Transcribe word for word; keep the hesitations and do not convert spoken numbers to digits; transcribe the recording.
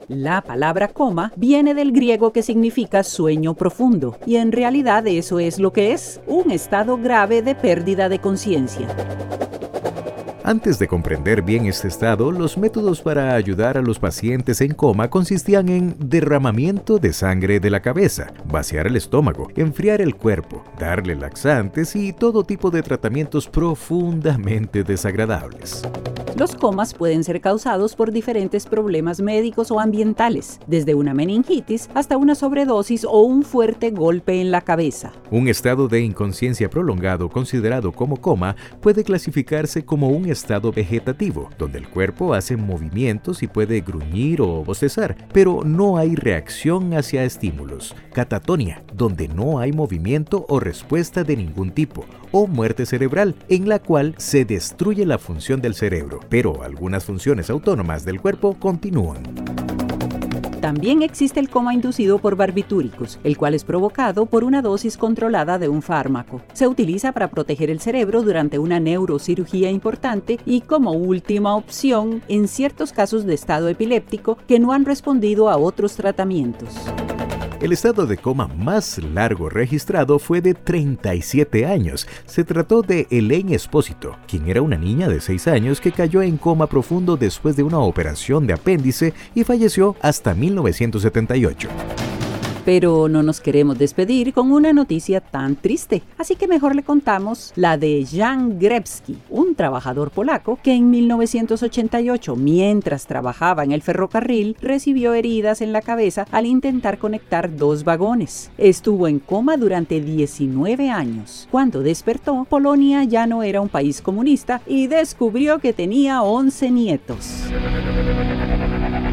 La palabra coma viene del griego que significa sueño profundo, y en realidad eso es lo que es, un estado grave de pérdida de conciencia. Antes de comprender bien este estado, los métodos para ayudar a los pacientes en coma consistían en derramamiento de sangre de la cabeza, vaciar el estómago, enfriar el cuerpo, darle laxantes y todo tipo de tratamientos profundamente desagradables. Los comas pueden ser causados por diferentes problemas médicos o ambientales, desde una meningitis hasta una sobredosis o un fuerte golpe en la cabeza. Un estado de inconsciencia prolongado considerado como coma puede clasificarse como un estado vegetativo, donde el cuerpo hace movimientos y puede gruñir o bostezar, pero no hay reacción hacia estímulos. Catatonia, donde no hay movimiento o respuesta de ningún tipo. O muerte cerebral, en la cual se destruye la función del cerebro, pero algunas funciones autónomas del cuerpo continúan. También existe el coma inducido por barbitúricos, el cual es provocado por una dosis controlada de un fármaco. Se utiliza para proteger el cerebro durante una neurocirugía importante y como última opción en ciertos casos de estado epiléptico que no han respondido a otros tratamientos. El estado de coma más largo registrado fue de treinta y siete años. Se trató de Elaine Espósito, quien era una niña de seis años que cayó en coma profundo después de una operación de apéndice y falleció hasta mil novecientos setenta y ocho. Pero no nos queremos despedir con una noticia tan triste, así que mejor le contamos la de Jan Grebski, un trabajador polaco que en mil novecientos ochenta y ocho, mientras trabajaba en el ferrocarril, recibió heridas en la cabeza al intentar conectar dos vagones. Estuvo en coma durante diecinueve años. Cuando despertó, Polonia ya no era un país comunista y descubrió que tenía once nietos.